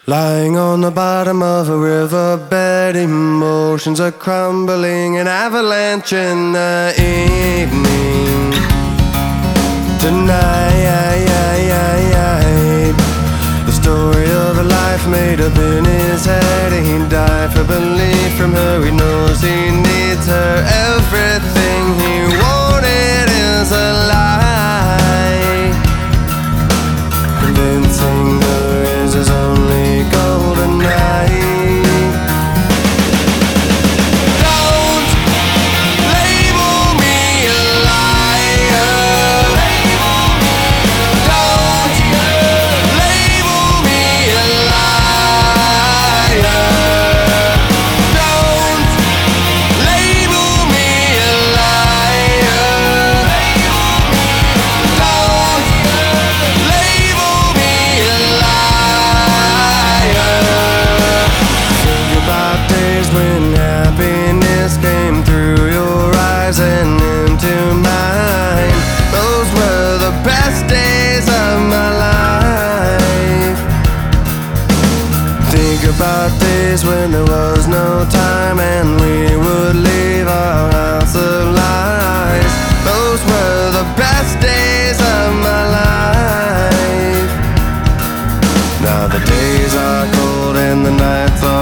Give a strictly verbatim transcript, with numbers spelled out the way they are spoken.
Lying on the bottom of a riverbed, emotions are crumbling, an avalanche in the evening. Tonight, the story of a life made up in his head. He died for belief from her, he knows he needs her. Everything he wanted is a lie, convincing her is his only golden night. Don't label me a liar. Don't label me a liar. Don't label me a liar. Don't label me a liar. Think about days when happiness came through your eyes and into mine. Those were the best days of my life. Think about days when there was no time and we would leave our house of lies. Those were the best days of my life. Now the days are cold and the nights are